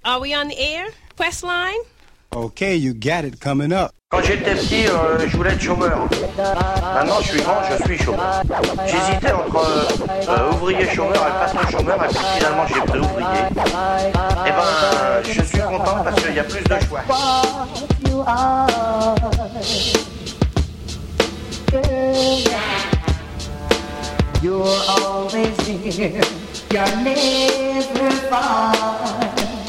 Are we on the air? Quest line? Okay, you got it coming up. Quand j'étais petit, je voulais être chômeur. Maintenant, je suis grand, je suis chômeur. J'hésitais entre ouvrier chômeur et patron chômeur, et puis finalement, j'ai pris ouvrier. Eh ben, je suis content parce qu'il y a plus de choix. You're always here, you're never far.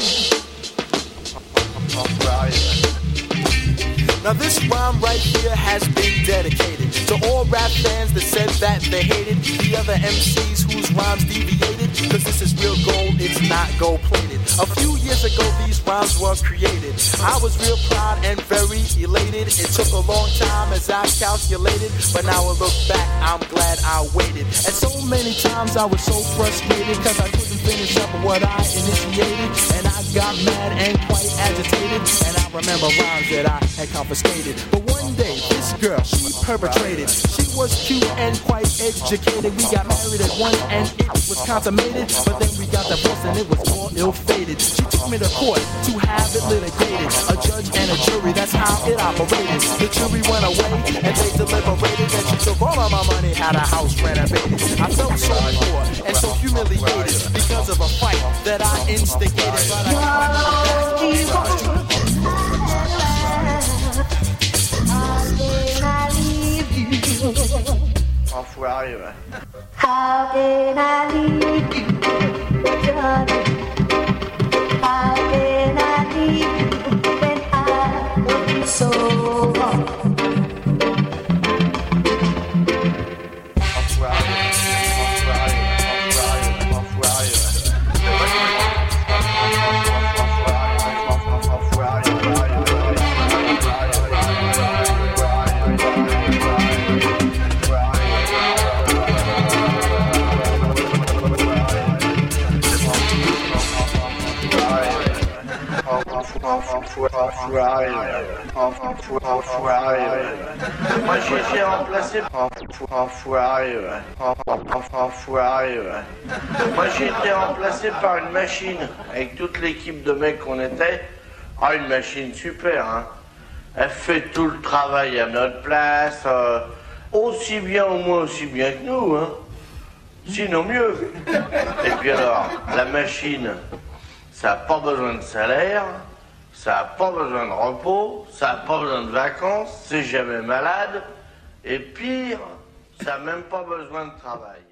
Now this rhyme right here has been dedicated to all rap fans that said that they hated the other MCs whose rhymes deviated, cause this is real gold, it's not gold plated. A few years ago these rhymes were created. I was real proud and very elated. It took a long time as I calculated, but now I look back, I'm glad I waited. And so many times I was so frustrated, cause I couldn't finish up what I initiated, and I got mad and quite agitated, and I remember rhymes that I had confiscated. But one day, this girl, she perpetrated. She was cute and quite educated. We got married at one and it was consummated, but then we got divorced and it was all ill-fated. She took me to court to have it litigated. A judge and a jury, that's how it operated. The jury went away and they deliberated, and she took all of my money, had a house renovated. I felt so poor and so humiliated because of a fight that I instigated. But Enfoiré, ouais. How can I leave you, darling? How can I leave you when I love you so wrong? Moi j'ai été remplacé Moi j'ai été remplacé par une machine avec toute l'équipe de mecs qu'on était. Ah, une machine super, hein. Elle fait tout le travail à notre place, aussi bien au moins aussi bien que nous, hein. Sinon mieux. Et puis alors, la machine, ça n'a pas besoin de salaire. Ça n'a pas besoin de repos, ça n'a pas besoin de vacances, c'est jamais malade, et pire, ça n'a même pas besoin de travail.